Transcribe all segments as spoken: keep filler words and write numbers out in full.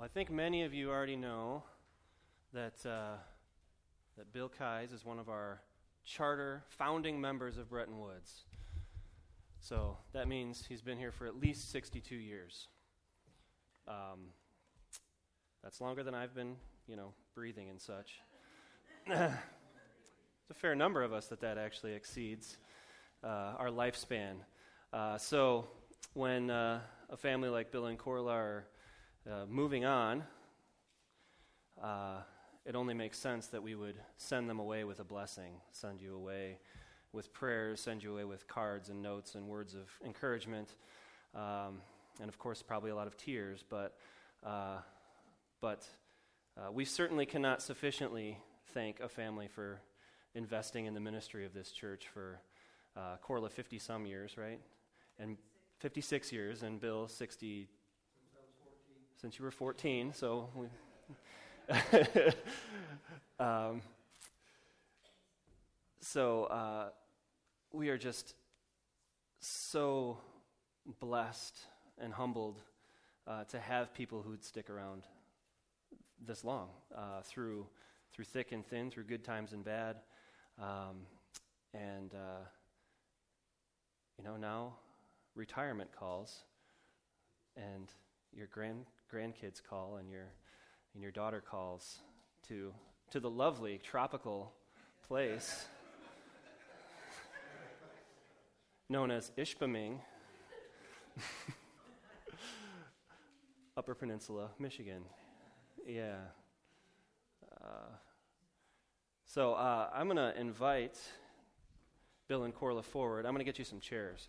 think many of you already know that uh, that Bill Keyes is one of our charter founding members of Bretton Woods. So that means he's been here for at least sixty-two years. Um, that's longer than I've been, you know, breathing and such. It's a fair number of us that that actually exceeds uh, our lifespan. Uh, so when uh, a family like Bill and Corla are uh, moving on, uh, it only makes sense that we would send them away with a blessing, send you away with prayers, send you away with cards and notes and words of encouragement, um, and of course probably a lot of tears, but uh, but uh, we certainly cannot sufficiently thank a family for investing in the ministry of this church for uh, Corla fifty-some years, right? And fifty-six years, and Bill sixty, since I was fourteen. Since you were fourteen, so we... um, so uh, we are just so blessed and humbled uh, to have people who'd stick around this long, uh, through through thick and thin, through good times and bad, um, and uh, you know now retirement calls, and your grand grandkids call, and your and your daughter calls to to the lovely tropical place known as Ishpeming, Upper Peninsula, Michigan. Yeah. Uh, so uh, I'm going to invite Bill and Corla forward. I'm going to get you some chairs.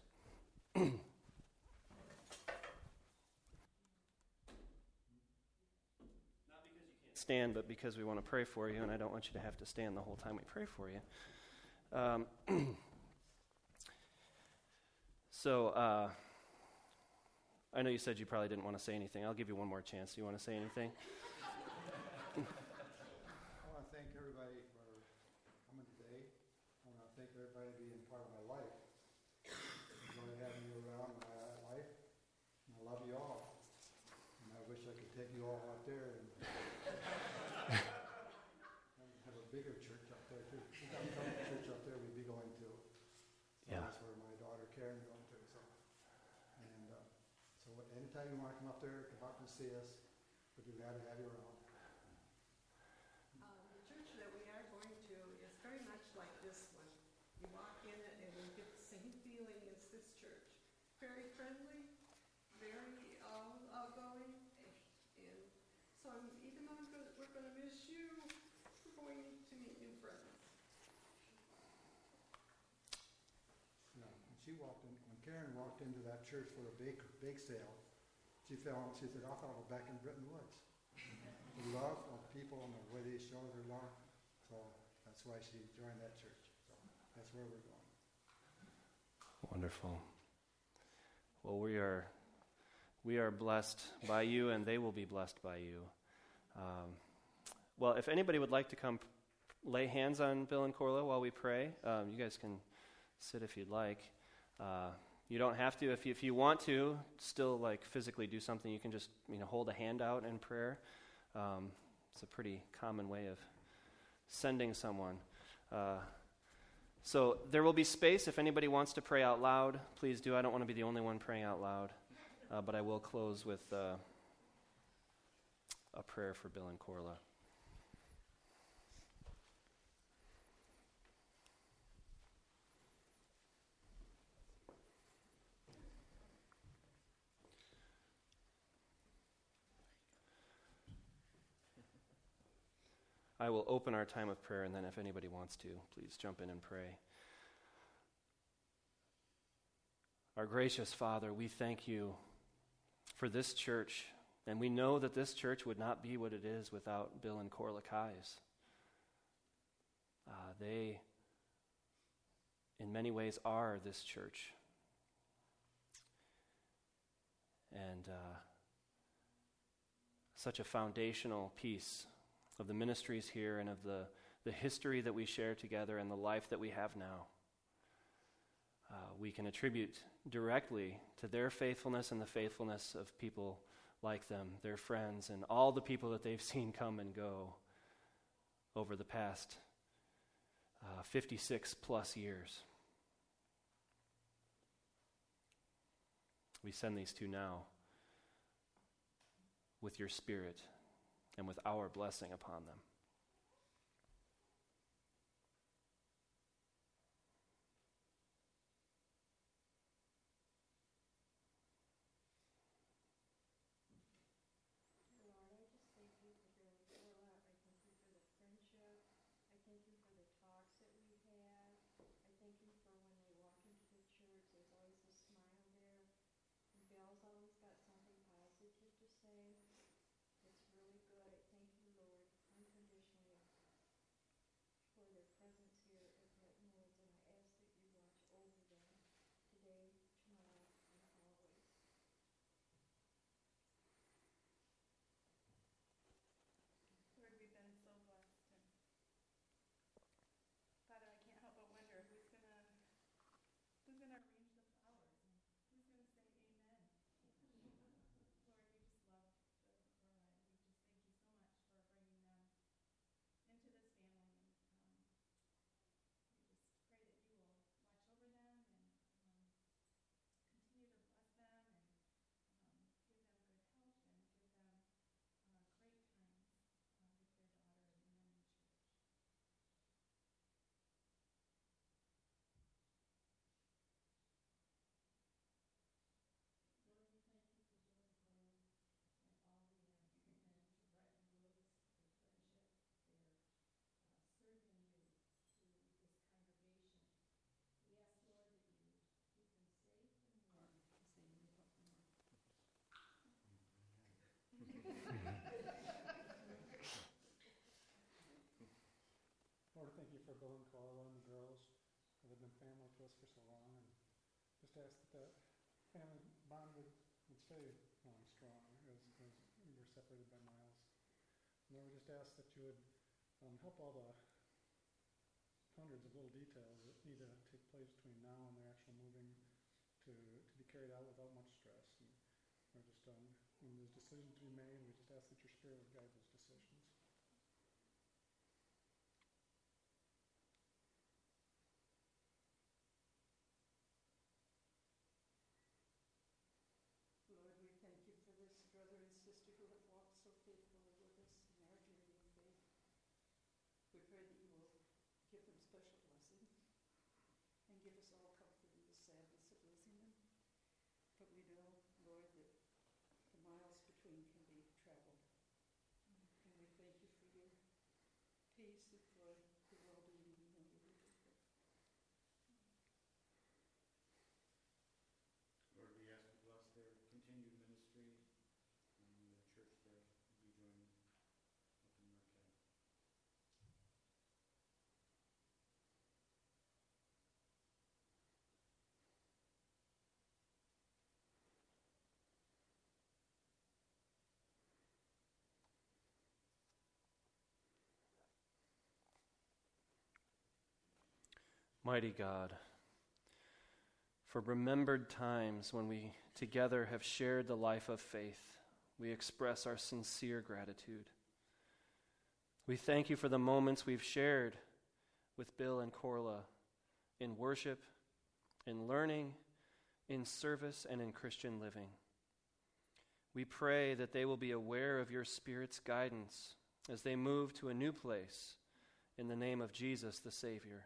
Stand, but because we want to pray for you, and I don't want you to have to stand the whole time we pray for you. Um, so, uh, I know you said you probably didn't want to say anything. I'll give you one more chance. Do you want to say anything? I want to thank everybody for coming today. I want to thank everybody for being part of my life. I enjoy having you around my life, and I love you all. And I wish I could take you all out there and have a bigger church up there too. We've got a church up there we'd be going to. So yeah. That's where my daughter Karen's going to. So, and uh, so anytime you want to come up there, come up and see us. We'd be glad to have you around. Um, the church that we are going to is very much like this one. You walk in it and you get the same feeling as this church. Very friendly, very uh, outgoing, and so I'm, even though I'm gonna, we're going to miss you, we're going to meet new friends. Yeah, when she walked in, when Karen walked into that church for a bake bake sale, she fell. She said, "I thought I was back in Bretton Woods." The love of people and the way they show their love, so that's why she joined that church. So that's where we're going. Wonderful. Well, we are we are blessed by you, and they will be blessed by you. Um, well, if anybody would like to come p- lay hands on Bill and Corla while we pray, um, you guys can sit if you'd like. Uh, you don't have to. If you, if you want to still like physically do something, you can just you know hold a hand out in prayer. Um, it's a pretty common way of sending someone. Uh, so there will be space if anybody wants to pray out loud. Please do. I don't want to be the only one praying out loud, uh, but I will close with uh, a prayer for Bill and Corla. I will open our time of prayer, and then if anybody wants to, please jump in and pray. Our gracious Father, we thank you for this church, and we know that this church would not be what it is without Bill and Corla Keyes. Uh, they, in many ways, are this church. And uh, such a foundational piece of the ministries here and of the, the history that we share together and the life that we have now. Uh, we can attribute directly to their faithfulness and the faithfulness of people like them, their friends, and all the people that they've seen come and go over the past uh, fifty-six plus years. We send these two now with your Spirit and with our blessing upon them. Bill's always got something positive to say. It's really good. I thank you, Lord, unconditionally for their presence here at Bretton Woods, and I ask that you watch over them today, tomorrow, and always. Lord, we've been so blessed, and Father, I can't help but wonder who's gonna who's gonna arrange the flowers and who's gonna say amen. Lord, we just love Bill and Corla, and we just thank you so much for bringing them into this family. And um, we just pray that you will watch over them and um, continue to bless them and um, give them good health and give them uh, great times uh, with their daughter and them in church. Lord, we thank you for Bill and Corla and all the uh, commitment to Bretton Woods, their friendship, their uh, serving you through this congregation. We ask, Lord, that you would keep them safe and warm as they move up north. Lord, thank you for Bill and Carla and the girls that have been family to us for so long, and just ask that that family bond would, would stay long strong as, as we were separated by miles. And Lord, we just ask that you would um, help all the hundreds of little details that need to take place between now and their actual moving to, to be carried out without much stress. And we're just, um, when there's decisions to be made, we just ask that your Spirit would guide those decisions. Lord, we thank you for this brother and sister who have walked so faithfully with us in our journey of faith. We pray that you will give them special blessing and give us all comfort in the sadness of losing them. But we know, Lord, that the miles between can be traveled. And we thank you for your peace and for the well-being we know you will do. Lord, we ask to bless their continued ministry and the church there you join up in Marquette. Mighty God, for remembered times when we together have shared the life of faith, we express our sincere gratitude. We thank you for the moments we've shared with Bill and Corla in worship, in learning, in service, and in Christian living. We pray that they will be aware of your Spirit's guidance as they move to a new place in the name of Jesus the Savior.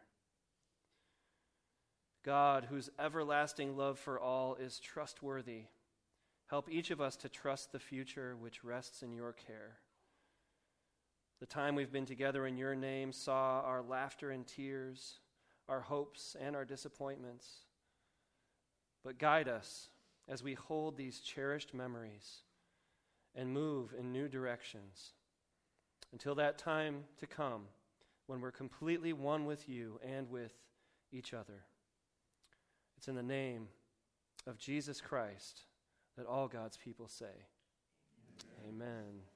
God, whose everlasting love for all is trustworthy, help each of us to trust the future which rests in your care. The time we've been together in your name saw our laughter and tears, our hopes and our disappointments. But guide us as we hold these cherished memories and move in new directions until that time to come when we're completely one with you and with each other. It's in the name of Jesus Christ that all God's people say, Amen. Amen.